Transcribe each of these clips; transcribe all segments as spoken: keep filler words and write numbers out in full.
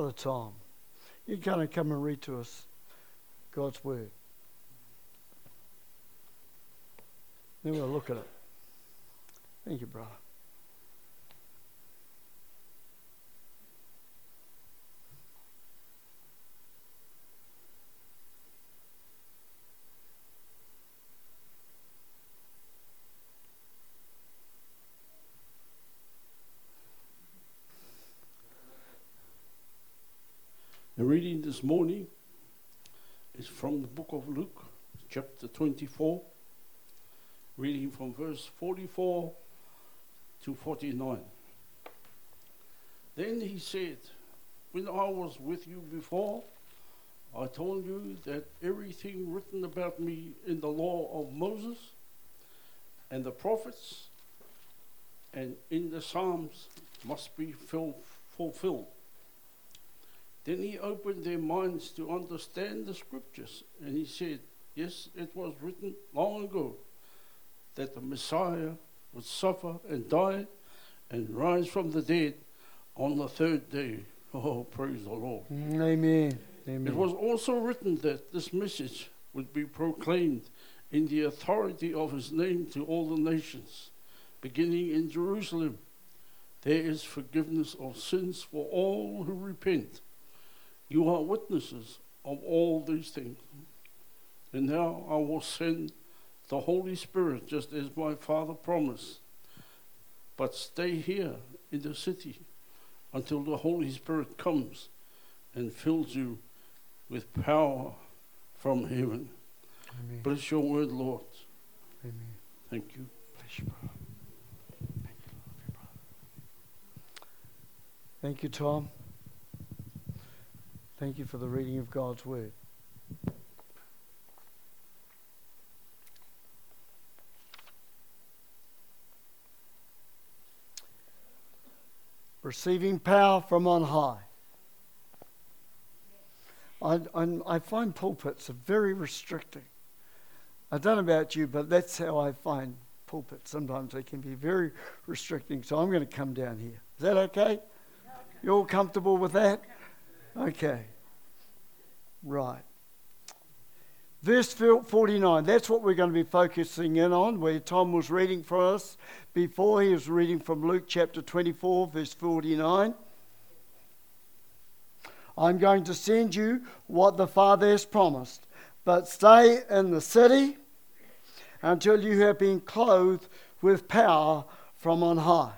Brother Tom, you're going to come and read to us God's Word. Then we'll look at it. Thank you, brother. The reading this morning is from the book of Luke, chapter twenty-four, reading from verse forty-four to forty-nine. Then he said, when I was with you before, I told you that everything written about me in the law of Moses and the prophets and in the Psalms must be fil- fulfilled. Then he opened their minds to understand the scriptures, and he said, yes, it was written long ago that the Messiah would suffer and die and rise from the dead on the third day. Oh, praise the Lord. Amen. Amen. It was also written that this message would be proclaimed in the authority of his name to all the nations, beginning in Jerusalem. There is forgiveness of sins for all who repent. You are witnesses of all these things. And now I will send the Holy Spirit, just as my Father promised. But stay here in the city until the Holy Spirit comes and fills you with power from heaven. Amen. Bless your word, Lord. Amen. Thank you. Bless you, brother. Thank you, love you, brother. Thank you, Tom. Thank you for the reading of God's Word. Receiving power from on high. I, I, I find pulpits are very restricting. I don't know about you, but that's how I find pulpits. Sometimes they can be very restricting. So I'm going to come down here. Is that okay? You all comfortable with that? Okay. Right. Verse forty-nine, that's what we're going to be focusing in on, where Tom was reading for us before. He was reading from Luke chapter twenty-four, verse forty-nine. I'm going to send you what the Father has promised, but stay in the city until you have been clothed with power from on high.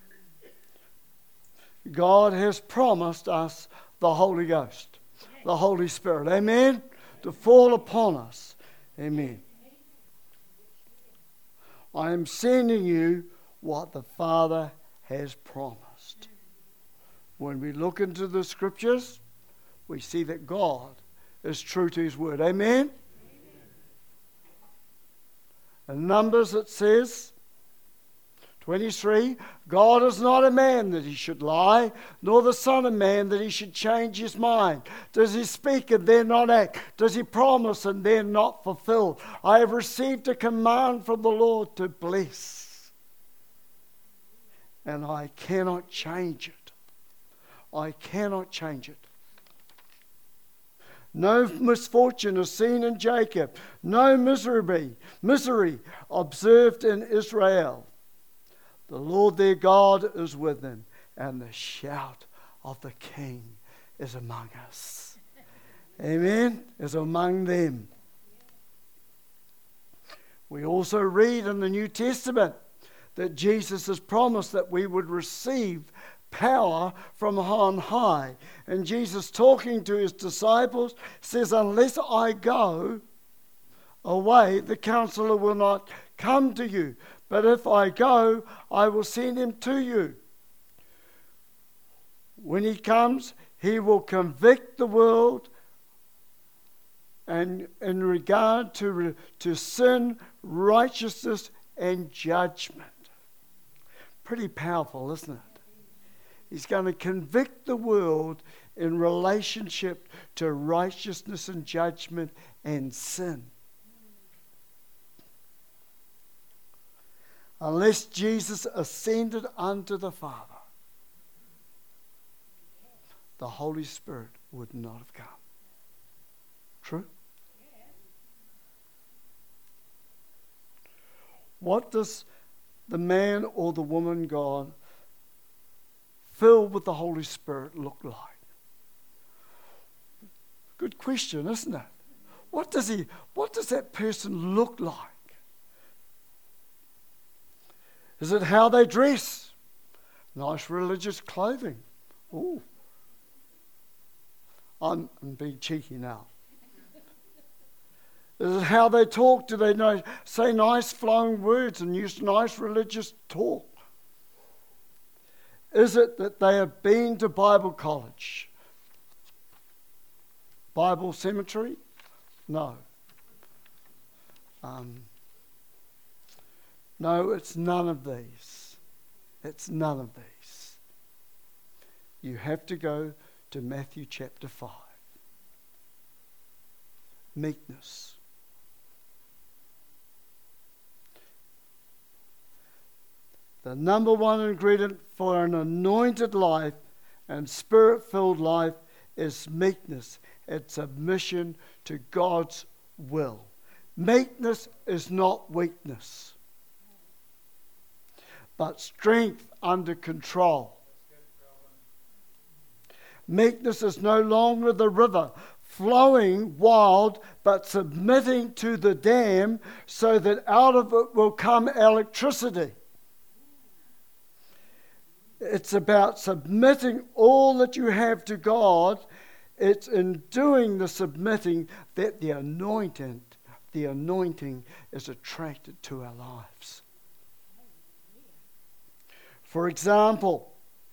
God has promised us the Holy Ghost, the Holy Spirit. Amen? To fall upon us. Amen. I am sending you what the Father has promised. When we look into the scriptures, we see that God is true to his word. Amen? In Numbers it says, twenty-three, God is not a man that he should lie, nor the son of man that he should change his mind. Does he speak and then not act? Does he promise and then not fulfill? I have received a command from the Lord to bless, and I cannot change it. I cannot change it. No misfortune is seen in Jacob, no misery, misery observed in Israel. The Lord their God is with them, and the shout of the King is among us. Amen? Is among them. We also read in the New Testament that Jesus has promised that we would receive power from on high. And Jesus, talking to his disciples, says, unless I go away, the counselor will not come to you. But if I go, I will send him to you. When he comes, he will convict the world and in regard to, to sin, righteousness, and judgment. Pretty powerful, isn't it? He's going to convict the world in relationship to righteousness and judgment and sin. Unless Jesus ascended unto the Father, the Holy Spirit would not have come. True? What does the man or the woman God filled with the Holy Spirit look like? Good question, isn't it? What does he, what does that person look like? Is it how they dress? Nice religious clothing. Ooh. I'm, I'm being cheeky now. Is it how they talk? Do they know, say nice flowing words and use nice religious talk? Is it that they have been to Bible college? Bible cemetery? No. Um, no, it's none of these. It's none of these. You have to go to Matthew chapter five. Meekness. The number one ingredient for an anointed life and spirit-filled life is meekness. It's submission to God's will. Meekness is not weakness, but strength under control. Meekness is no longer the river flowing wild, but submitting to the dam so that out of it will come electricity. It's about submitting all that you have to God. It's in doing the submitting that the anointing, the anointing is attracted to our lives. For example,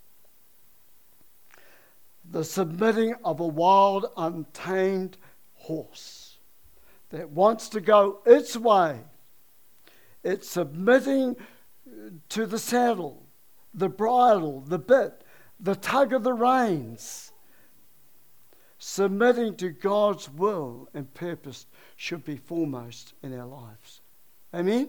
the submitting of a wild, untamed horse that wants to go its way. It's submitting to the saddle, the bridle, the bit, the tug of the reins. Submitting to God's will and purpose should be foremost in our lives. Amen?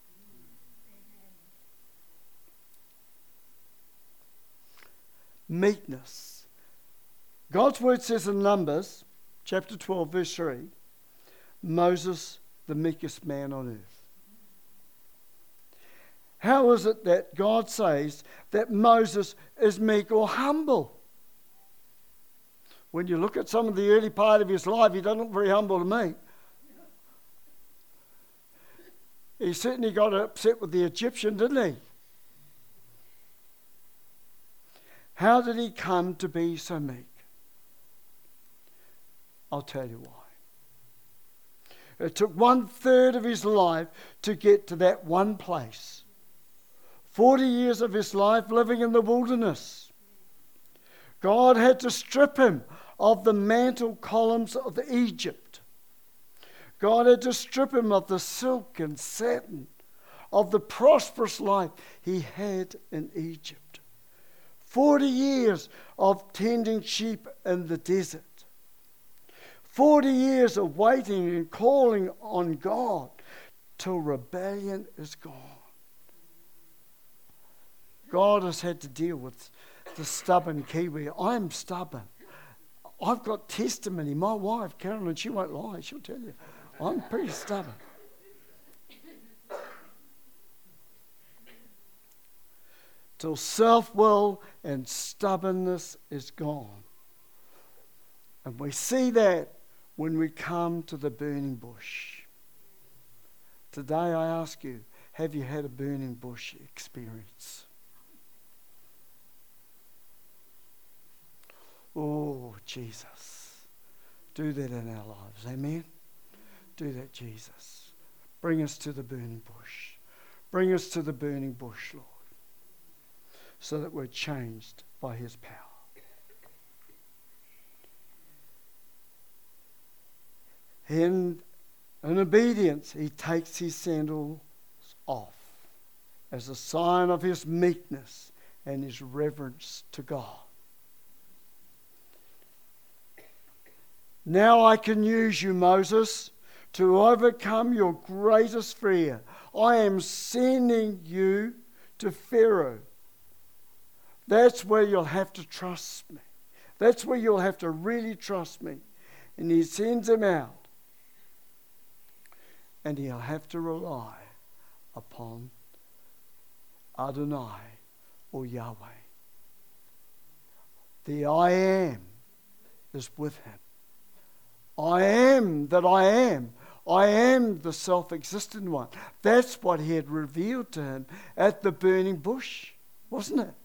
Meekness. God's word says in Numbers, chapter twelve, verse three, Moses, the meekest man on earth. How is it that God says that Moses is meek or humble? When you look at some of the early part of his life, he doesn't look very humble to me. He certainly got upset with the Egyptian, didn't he? How did he come to be so meek? I'll tell you why. It took one third of his life to get to that one place. Forty years of his life living in the wilderness. God had to strip him of the mantle columns of Egypt. God had to strip him of the silk and satin, of the prosperous life he had in Egypt. Forty years of tending sheep in the desert. Forty years of waiting and calling on God till rebellion is gone. God has had to deal with the stubborn Kiwi. I'm stubborn. I've got testimony. My wife, Carolyn, she won't lie. She'll tell you. I'm pretty stubborn. Till self-will and stubbornness is gone. And we see that when we come to the burning bush. Today I ask you, have you had a burning bush experience? Oh, Jesus. Do that in our lives. Amen? Do that, Jesus. Bring us to the burning bush. Bring us to the burning bush, Lord, so that we're changed by his power. In, in obedience, he takes his sandals off as a sign of his meekness and his reverence to God. Now I can use you, Moses, to overcome your greatest fear. I am sending you to Pharaoh. That's where you'll have to trust me. That's where you'll have to really trust me. And he sends him out. And he'll have to rely upon Adonai or Yahweh. The I am is with him. I am that I am. I am the self-existent one. That's what he had revealed to him at the burning bush, wasn't it?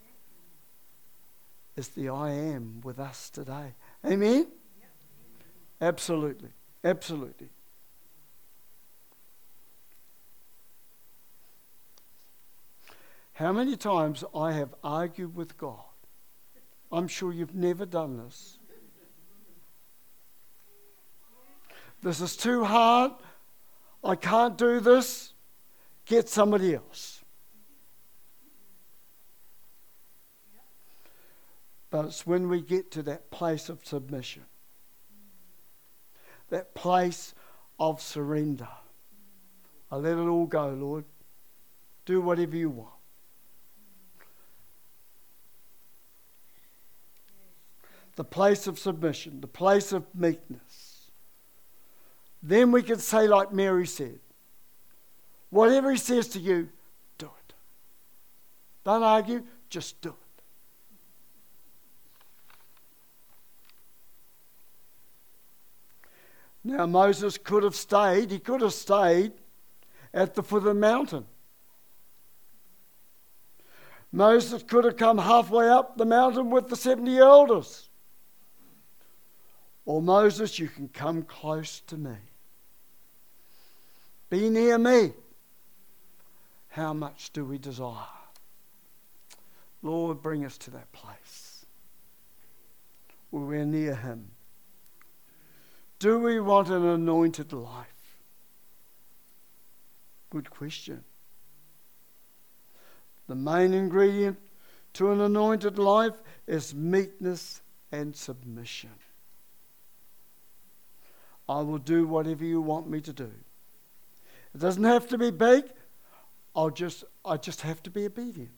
It's the I am with us today. Amen? Absolutely. Absolutely. How many times I have argued with God? I'm sure you've never done this. This is too hard. I can't do this. Get somebody else. But it's when we get to that place of submission, that place of surrender. I let it all go, Lord. Do whatever you want. The place of submission, the place of meekness. Then we can say like Mary said, whatever he says to you, do it. Don't argue, just do it. Now Moses could have stayed, he could have stayed at the foot of the mountain. Moses could have come halfway up the mountain with the seventy elders. Or Moses, you can come close to me. Be near me. How much do we desire? Lord, bring us to that place where we're near him. Do we want an anointed life? Good question. The main ingredient to an anointed life is meekness and submission. I will do whatever you want me to do. It doesn't have to be big. I'll just, I just have to be obedient.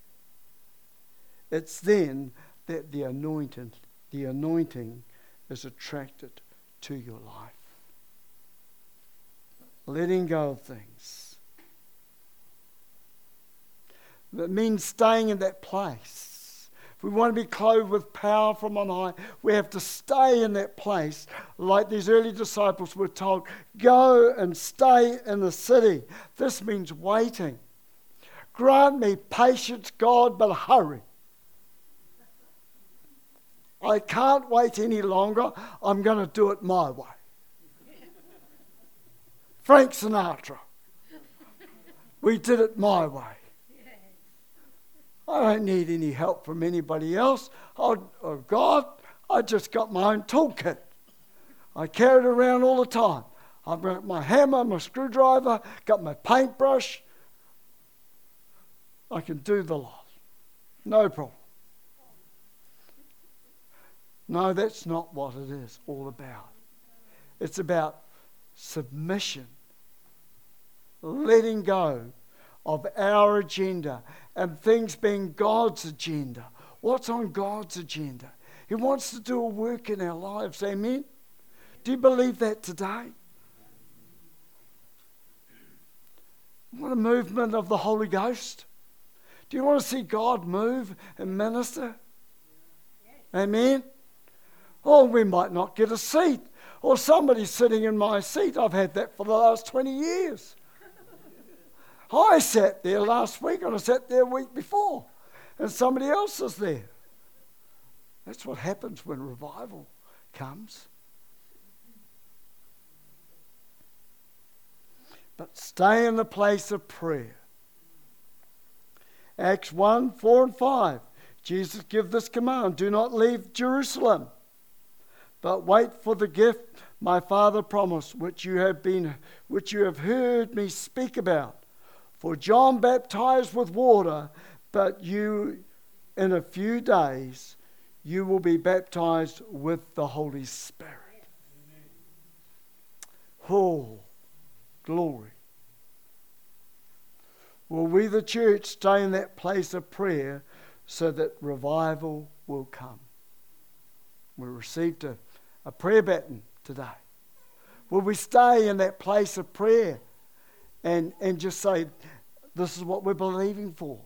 It's then that the anointing, the anointing is attracted to your life. Letting go of things. That means staying in that place. If we want to be clothed with power from on high, we have to stay in that place. Like these early disciples were told, go and stay in the city. This means waiting. Grant me patience, God, but hurry. I can't wait any longer. I'm going to do it my way. Frank Sinatra. We did it my way. I don't need any help from anybody else. Oh, oh God, I just got my own toolkit. I carry it around all the time. I've got my hammer, my screwdriver, got my paintbrush. I can do the lot. No problem. No, that's not what it is all about. It's about submission, letting go of our agenda and things being God's agenda. What's on God's agenda? He wants to do a work in our lives. Amen? Do you believe that today? Want a movement of the Holy Ghost? Do you want to see God move and minister? Amen? Oh, we might not get a seat. Or somebody's sitting in my seat. I've had that for the last twenty years. I sat there last week and I sat there a week before. And somebody else is there. That's what happens when revival comes. But stay in the place of prayer. Acts one, four and five. Jesus gave this command. Do not leave Jerusalem, but wait for the gift my Father promised, which you have been, which you have heard me speak about. For John baptized with water, but you, in a few days, you will be baptized with the Holy Spirit. Oh, glory. Will we, the church, stay in that place of prayer so that revival will come? We received a, a prayer baton today. Will we stay in that place of prayer and, and just say, this is what we're believing for?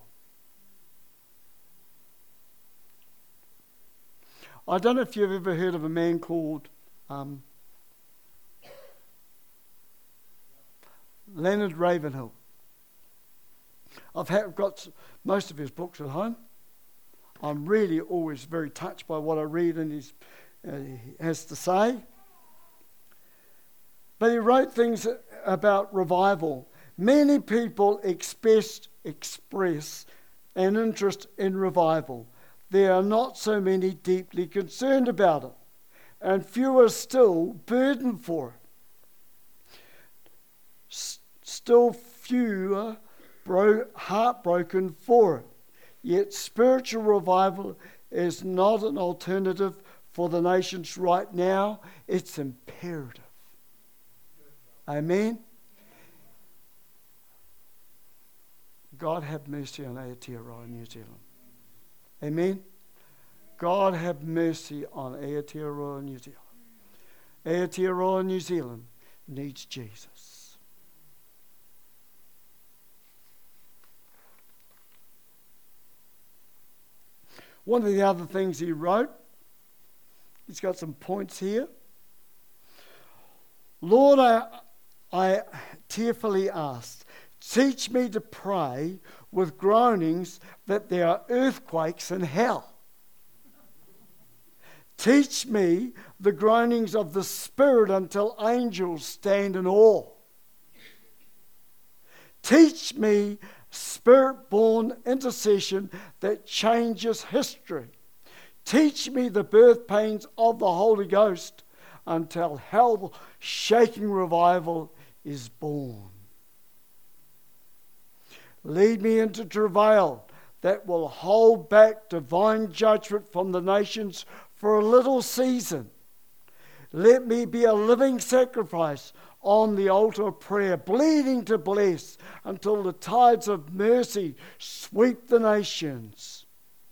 I don't know if you've ever heard of a man called um, Leonard Ravenhill. I've had, got most of his books at home. I'm really always very touched by what I read and his, uh, he has to say. But he wrote things about revival. Many people express, express an interest in revival. There are not so many deeply concerned about it, and fewer still burdened for it. S- still fewer bro- heartbroken for it. Yet spiritual revival is not an alternative for the nations right now. It's imperative. Amen. God have mercy on Aotearoa, New Zealand. Amen. God have mercy on Aotearoa, New Zealand. Aotearoa, New Zealand needs Jesus. One of the other things he wrote, he's got some points here. Lord, I, I tearfully asked, teach me to pray with groanings that there are earthquakes in hell. Teach me the groanings of the Spirit until angels stand in awe. Teach me Spirit-born intercession that changes history. Teach me the birth pains of the Holy Ghost until hell-shaking revival is born. Lead me into travail that will hold back divine judgment from the nations for a little season. Let me be a living sacrifice on the altar of prayer, bleeding to bless until the tides of mercy sweep the nations.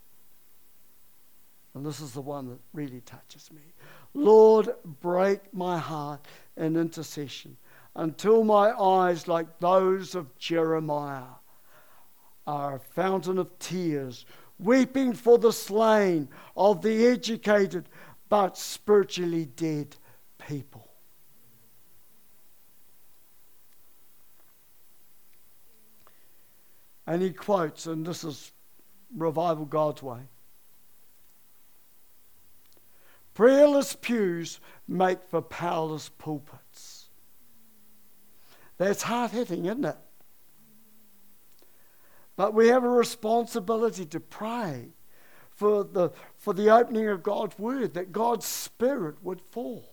And this is the one that really touches me. Lord, break my heart in intercession until my eyes, like those of Jeremiah, are a fountain of tears, weeping for the slain of the educated but spiritually dead people. And he quotes, and this is Revival God's Way. Prayerless pews make for powerless pulpits. That's hard-hitting, isn't it? But we have a responsibility to pray for the, for the opening of God's Word, that God's Spirit would fall.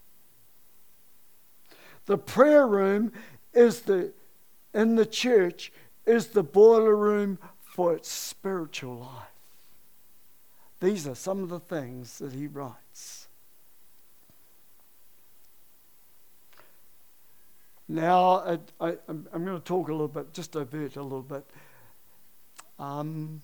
The prayer room is the in the church is the boiler room for its spiritual life. These are some of the things that he writes. Now, I, I, I'm going to talk a little bit, just divert a little bit. Um,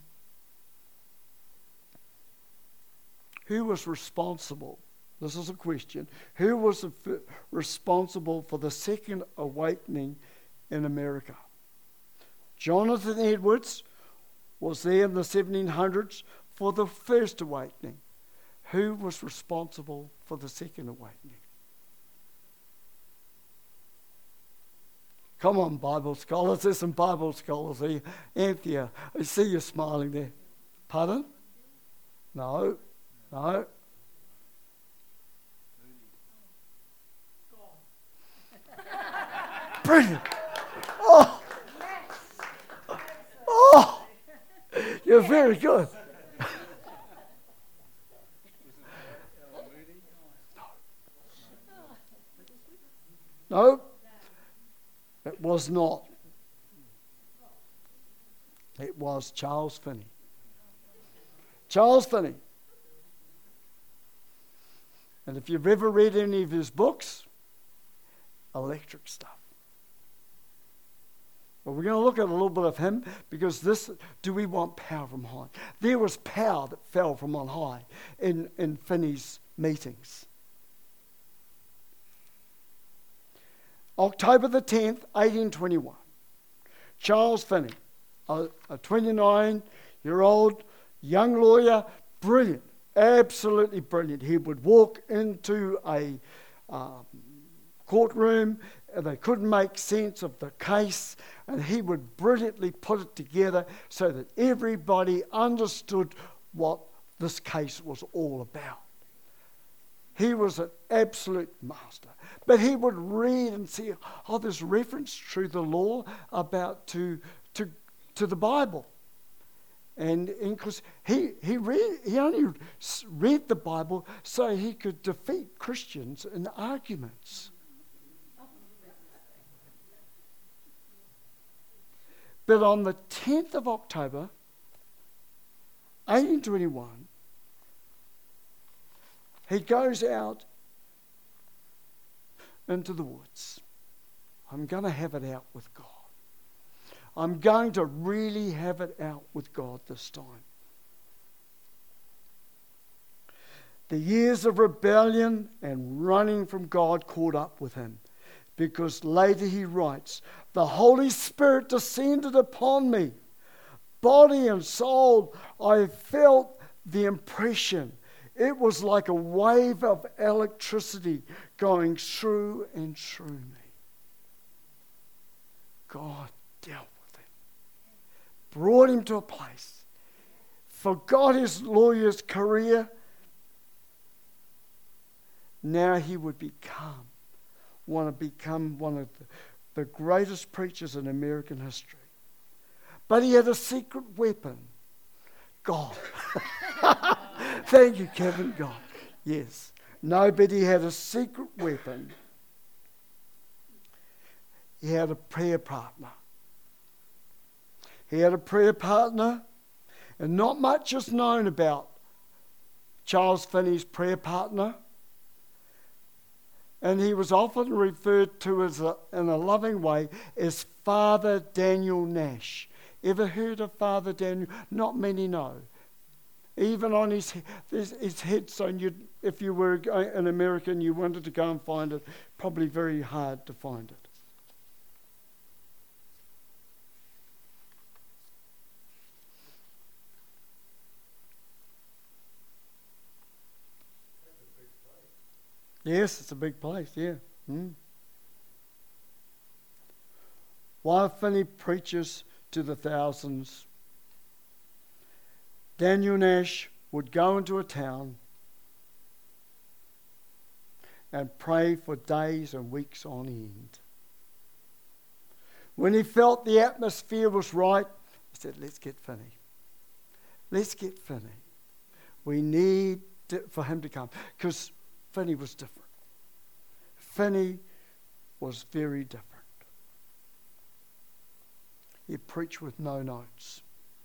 who was responsible? This is a question. Who was responsible for the second awakening in America? Jonathan Edwards was there in the seventeen hundreds for the first awakening. Who was responsible for the second awakening? Come on, Bible scholars. There's some Bible scholars here. Anthea, I see you smiling there. Pardon? No. No. Brilliant. Oh. Oh. You're very good. No. It was not. It was Charles Finney. Charles Finney. And if you've ever read any of his books, electric stuff. But we're going to look at a little bit of him, because this, do we want power from high? There was power that fell from on high in, in Finney's meetings. October the tenth, eighteen twenty-one. Charles Finney, a, a twenty-nine-year-old young lawyer, brilliant, absolutely brilliant. He would walk into a um, courtroom, and they couldn't make sense of the case, and he would brilliantly put it together so that everybody understood what this case was all about. He was an absolute master. But he would read and see, oh, there's reference through the law about to to to the Bible. And because he he read, he only read the Bible so he could defeat Christians in arguments. But on the tenth of October, eighteen twenty-one, he goes out into the woods. I'm going to have it out with God. I'm going to really have it out with God this time. The years of rebellion and running from God caught up with him, because later he writes, the Holy Spirit descended upon me. Body and soul, I felt the impression. It was like a wave of electricity going through and through me. God dealt with him, brought him to a place, forgot his lawyer's career. Now he would become, want to become one of the, the greatest preachers in American history. But he had a secret weapon, God. Thank you, Kevin. God. Yes. Nobody had a secret weapon. He had a prayer partner. He had a prayer partner, and not much is known about Charles Finney's prayer partner. And he was often referred to as a, in a loving way as Father Daniel Nash. Ever heard of Father Daniel? Not many know. Even on his, his, his headstone, you'd, if you were an American, you wanted to go and find it, probably very hard to find it. That's a big place. Yes, it's a big place, yeah. Mm. While Finney preaches to the thousands, Daniel Nash would go into a town and pray for days and weeks on end. When he felt the atmosphere was right, he said, let's get Finney. Let's get Finney. We need to, for him to come. Because Finney was different. Finney was very different. He preached with no notes.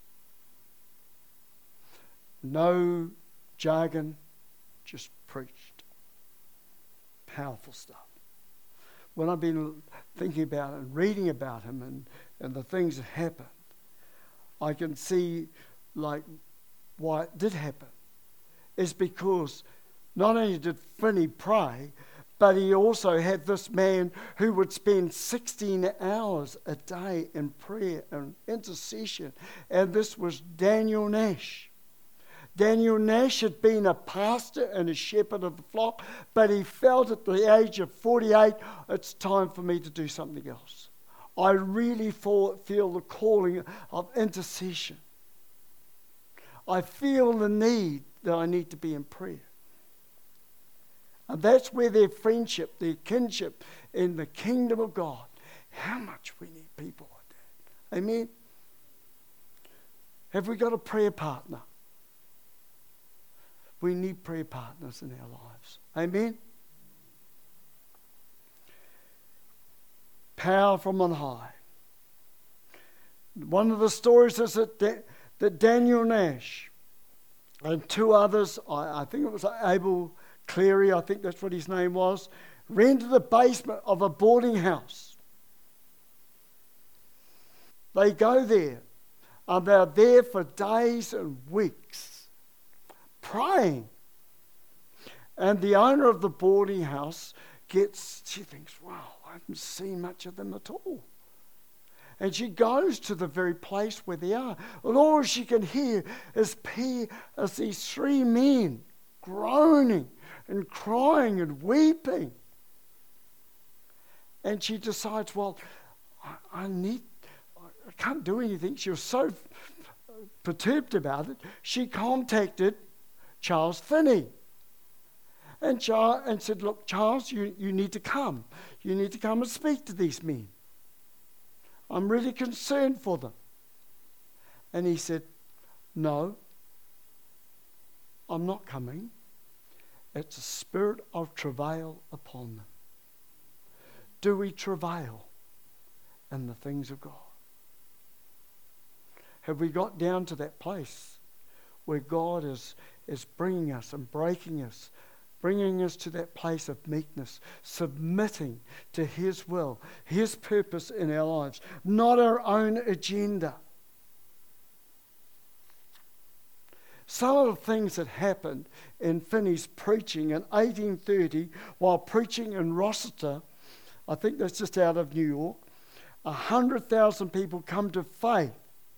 No jargon, just preached. Powerful stuff. When I've been thinking about it and reading about him and, and the things that happened, I can see like why it did happen. It's because not only did Finney pray, but he also had this man who would spend sixteen hours a day in prayer and intercession. And this was Daniel Nash. Daniel Nash had been a pastor and a shepherd of the flock, but he felt at the age of forty-eight, it's time for me to do something else. I really feel the calling of intercession. I feel the need that I need to be in prayer. And that's where their friendship, their kinship in the kingdom of God, how much we need people like that. Amen? Have we got a prayer partner? We need prayer partners in our lives. Amen? Power from on high. One of the stories is that, da- that Daniel Nash and two others, I, I think it was Abel Cleary, I think that's what his name was, ran to the basement of a boarding house. They go there, and they're there for days and weeks, praying. And the owner of the boarding house gets, she thinks, wow, I haven't seen much of them at all. And she goes to the very place where they are. And all she can hear is, P, is these three men groaning and crying and weeping. And she decides, well, I, I need, I can't do anything. She was so perturbed about it. She contacted Charles Finney. And, Charles, and said, look, Charles, you, you need to come. You need to come and speak to these men. I'm really concerned for them. And he said, no, I'm not coming. It's a spirit of travail upon them. Do we travail in the things of God? Have we got down to that place where God is, is bringing us and breaking us, bringing us to that place of meekness, submitting to His will, His purpose in our lives, not our own agenda? Some of the things that happened in Finney's preaching in eighteen thirty, while preaching in Rossiter, I think that's just out of New York, one hundred thousand people come to faith.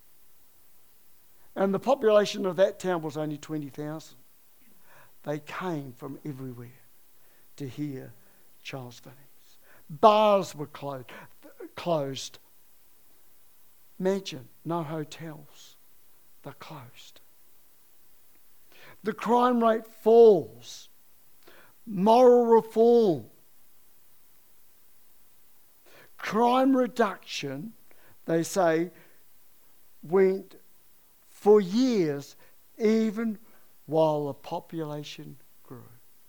And the population of that town was only twenty thousand. They came from everywhere to hear Charles Finney. Bars were closed. closed. Imagine, no hotels. They're closed. The crime rate falls. Moral reform. Crime reduction, they say, went for years, even while the population grew.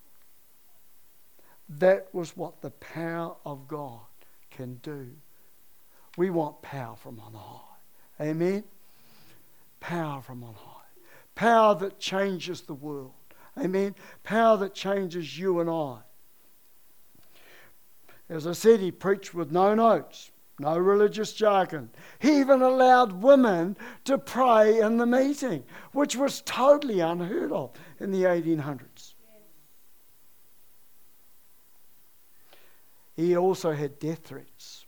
That was what the power of God can do. We want power from on high. Amen? Power from on high. Power that changes the world. Amen? Power that changes you and I. As I said, he preached with no notes, no religious jargon. He even allowed women to pray in the meeting, which was totally unheard of in the eighteen hundreds. He also had death threats.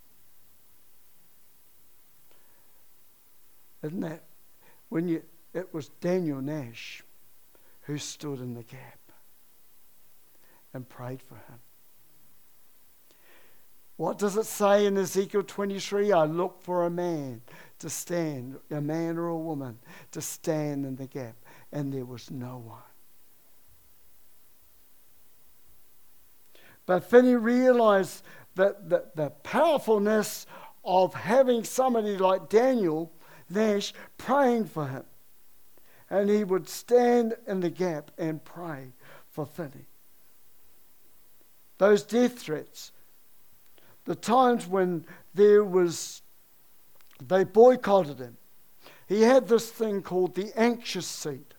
Isn't that? When you, it was Daniel Nash who stood in the gap and prayed for him. What does it say in Ezekiel twenty-three? I look for a man to stand, a man or a woman, to stand in the gap. And there was no one. But Finney realized that the, the powerfulness of having somebody like Daniel Nash praying for him. And he would stand in the gap and pray for Finney. Those death threats, the times when there was, they boycotted him. He had this thing called the anxious seat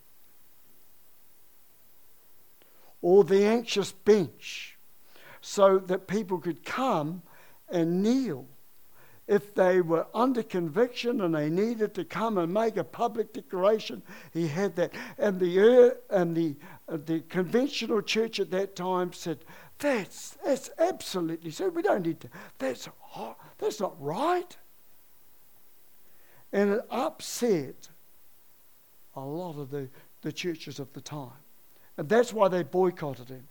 or the anxious bench, so that people could come and kneel if they were under conviction and they needed to come and make a public declaration. He had that. And the and the uh, the conventional church at that time said, That's that's absolutely so. We don't need to. That's that's not right. And it upset a lot of the, the churches of the time. And that's why they boycotted him.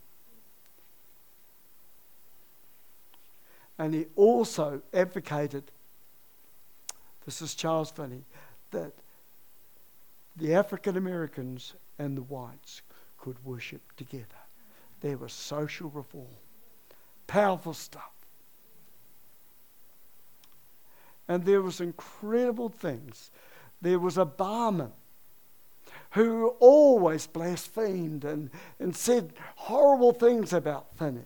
And he also advocated, this is Charles Finney, that the African Americans and the whites could worship together. There was social reform. Powerful stuff. And there was incredible things. There was a barman who always blasphemed and, and said horrible things about Finney.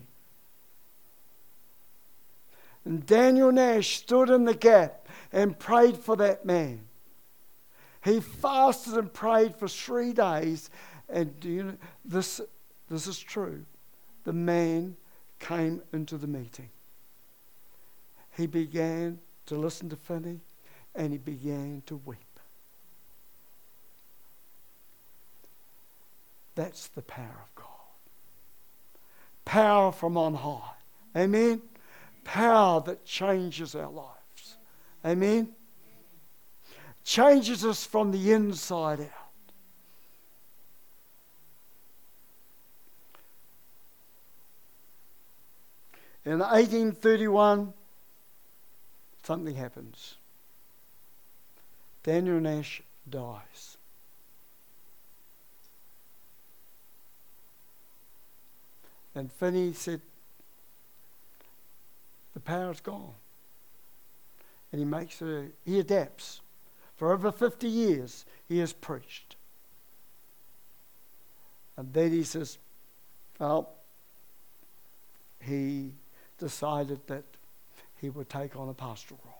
And Daniel Nash stood in the gap and prayed for that man. He fasted and prayed for three days. And do you know, this, this is true. The man came into the meeting. He began to listen to Finney and he began to weep. That's the power of God. power from on high. Amen? Power that changes our lives. Amen? Changes us from the inside out. In eighteen thirty-one, something happens. Daniel Nash dies. And Finney said, the power's gone. And he makes a, he adapts. For over fifty years, he has preached. And then he says, well, he decided that he would take on a pastoral role.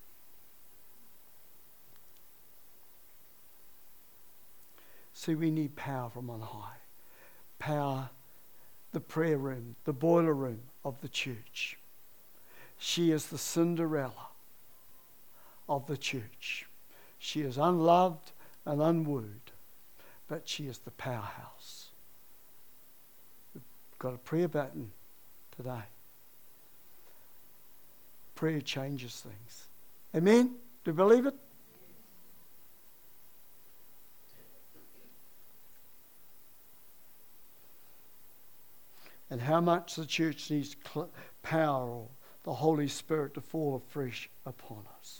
See, we need power from on high. Power, the prayer room, the boiler room of the church. She is the Cinderella of the church. She is unloved and unwooed, but she is the powerhouse. We've got a prayer button today. Prayer changes things. Amen? Do you believe it? And how much the church needs cl- power or the Holy Spirit to fall afresh upon us.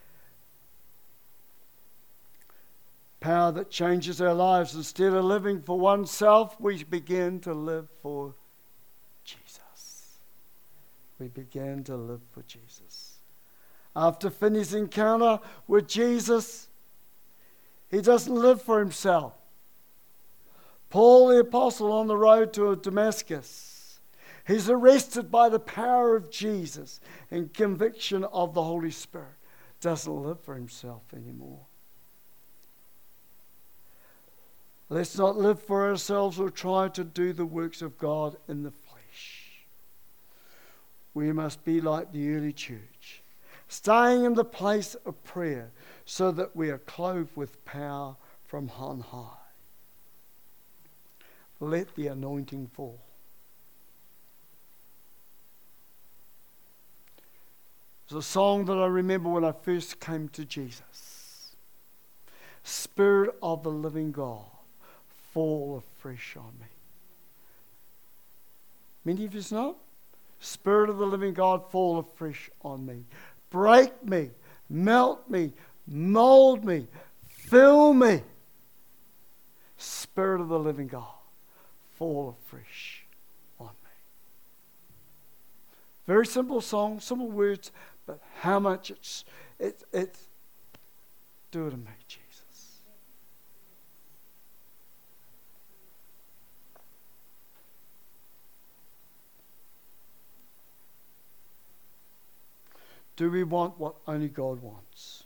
Power that changes our lives. Instead of living for oneself, we begin to live for Jesus. We began to live for Jesus. After Finney's encounter with Jesus, he doesn't live for himself. Paul the apostle on the road to Damascus, he's arrested by the power of Jesus and conviction of the Holy Spirit. Doesn't live for himself anymore. Let's not live for ourselves or try to do the works of God in the flesh. We must be like the early church, staying in the place of prayer so that we are clothed with power from on high. Let the anointing fall. There's a song that I remember when I first came to Jesus. Spirit of the living God, fall afresh on me. Many of you know? Spirit of the living God, fall afresh on me. Break me, melt me, mold me, fill me. Spirit of the living God, fall afresh on me. Very simple song, simple words, but how much it's, it, it's, do it in me, Jesus. Do we want what only God wants?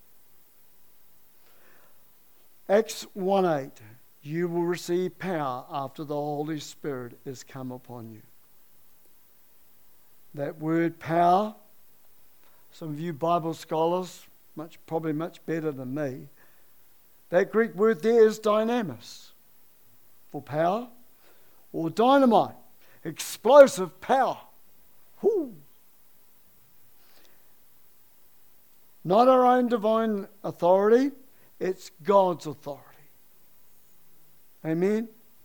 Acts one eight, you will receive power after the Holy Spirit is come upon you. That word power, some of you Bible scholars, much probably much better than me, that Greek word there is dynamis for power, or dynamite, explosive power. Whoo. Not our own divine authority, it's God's authority. Amen?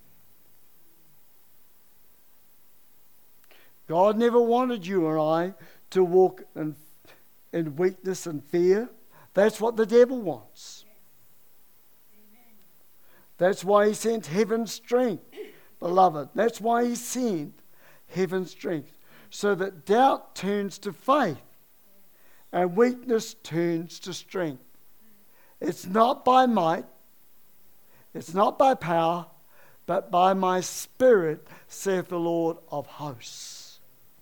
God never wanted you and I to walk in, in weakness and fear. That's what the devil wants. That's why he sent heaven's strength, beloved. That's why he sent heaven's strength. So that doubt turns to faith. And weakness turns to strength. It's not by might, it's not by power, but by my Spirit, saith the Lord of hosts.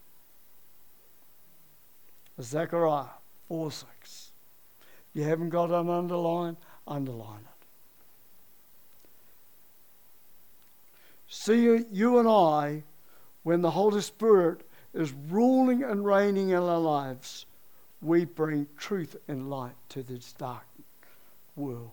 Zechariah four six. If you haven't got an underline, underline it. See, you, you and I, when the Holy Spirit is ruling and reigning in our lives, we bring truth and light to this dark world.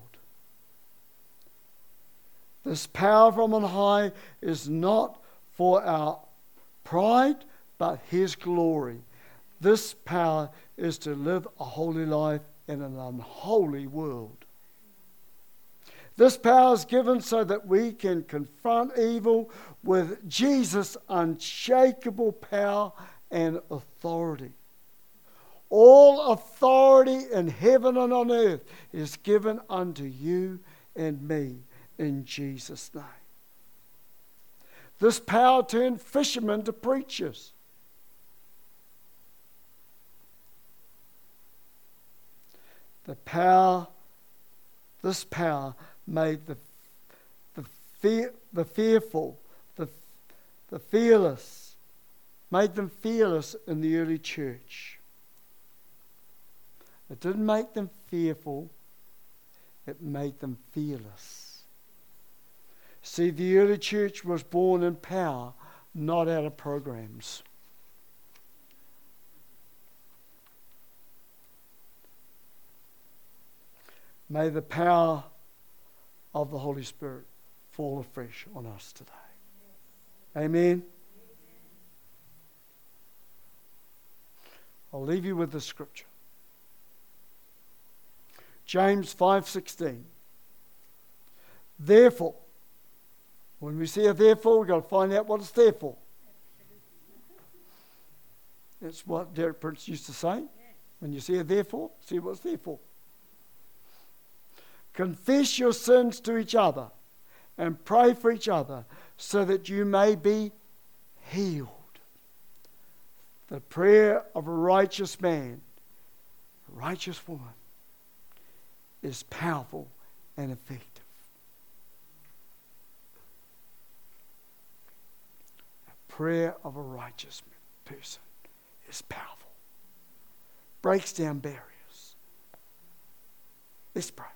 This power from on high is not for our pride, but His glory. This power is to live a holy life in an unholy world. This power is given so that we can confront evil with Jesus' unshakable power and authority. All authority in heaven and on earth is given unto you and me in Jesus' name. This power turned fishermen to preachers. The power, this power made the the fear, the fearful, the the fearless, made them fearless in the early church. It didn't make them fearful, it made them fearless. See, the early church was born in power, not out of programs. May the power of the Holy Spirit fall afresh on us today. Amen. I'll leave you with the scripture. James five sixteen. Therefore, when we see a therefore, we've got to find out what it's there for. That's what Derek Prince used to say. When you see a therefore, see what it's there for. Confess your sins to each other and pray for each other so that you may be healed. The prayer of a righteous man, a righteous woman, is powerful and effective. A prayer of a righteous person is powerful. Breaks down barriers. Let's pray.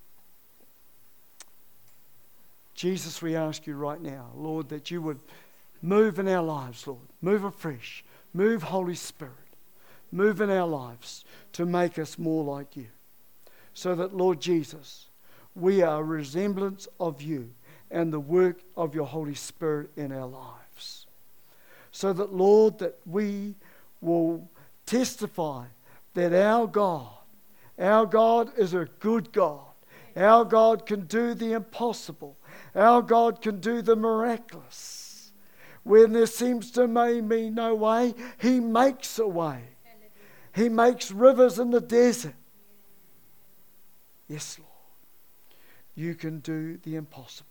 Jesus, we ask you right now, Lord, that you would move in our lives, Lord. Move afresh. Move, Holy Spirit. Move in our lives to make us more like you. So that, Lord Jesus, we are a resemblance of you and the work of your Holy Spirit in our lives. So that, Lord, that we will testify that our God, our God is a good God. Our God can do the impossible. Our God can do the miraculous. When there seems to be no way, He makes a way. He makes rivers in the desert. Yes, Lord. You can do the impossible.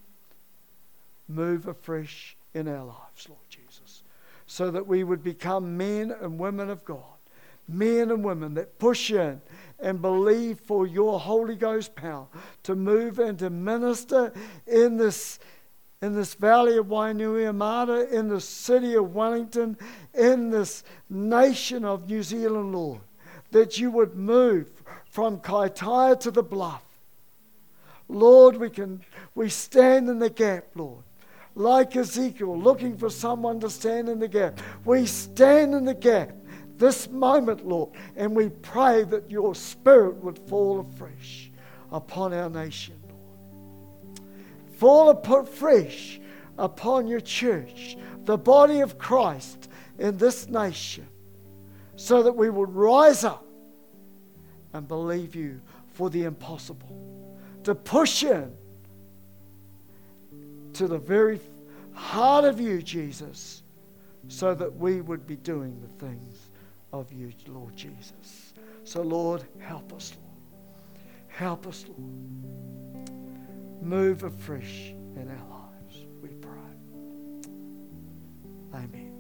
Move afresh in our lives, Lord Jesus, so that we would become men and women of God. Men and women that push in and believe for your Holy Ghost power to move and to minister in this, in this valley of Wainuiomata, in the city of Wellington, in this nation of New Zealand, Lord. That you would move from Kaitaia to the Bluff. Lord, we can we stand in the gap, Lord. Like Ezekiel, looking for someone to stand in the gap. We stand in the gap this moment, Lord, and we pray that your Spirit would fall afresh upon our nation, Lord. Fall afresh upon your church, the body of Christ in this nation, so that we would rise up and believe you for the impossible, to push in to the very heart of you, Jesus, so that we would be doing the things of you, Lord Jesus. So, Lord, help us, Lord. Help us, Lord. Move afresh in our lives, we pray. Amen.